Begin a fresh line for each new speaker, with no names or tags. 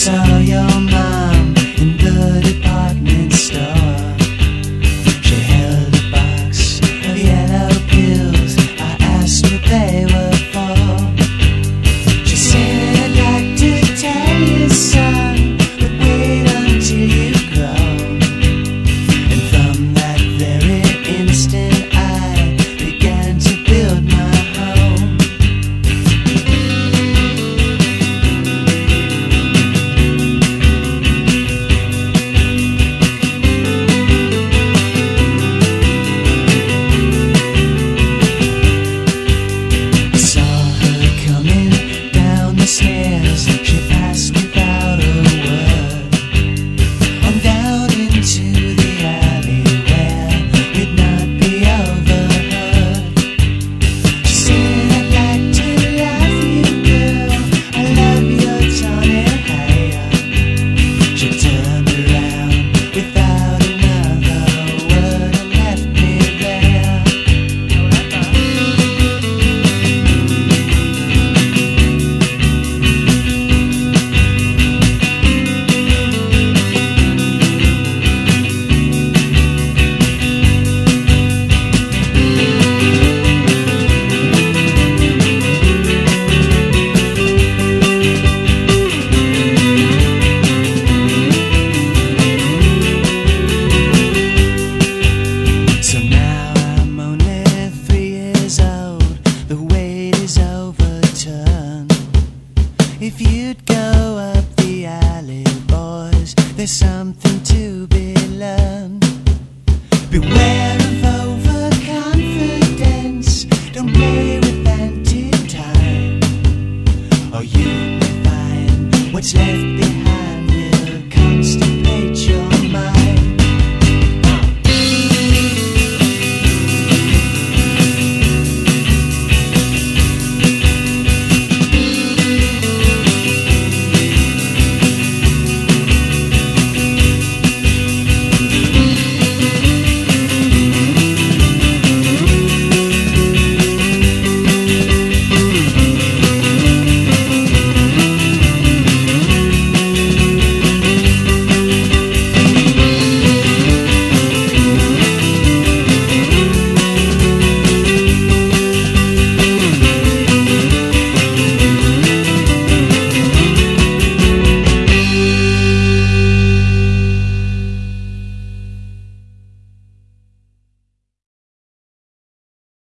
saw your mom in the department store. She held a box of yellow pills. I asked what they were for. She said, I'd like to tell you, son, but wait until you've grown. And from that very instant I began to build my home. I saw her coming down the stairs. She passed without a word on down into the alley where we'd not be overheard. She said, I'd like to love you, girl. I love your tawny hair. She turned around without another word and left me there. So now I'm only 3 years old. The weight is overturned. If you'd go up the alley, boys, there's something to be learned. Beware of overconfidence. Don't play with anti-time, or you'll find what's left behind will constantly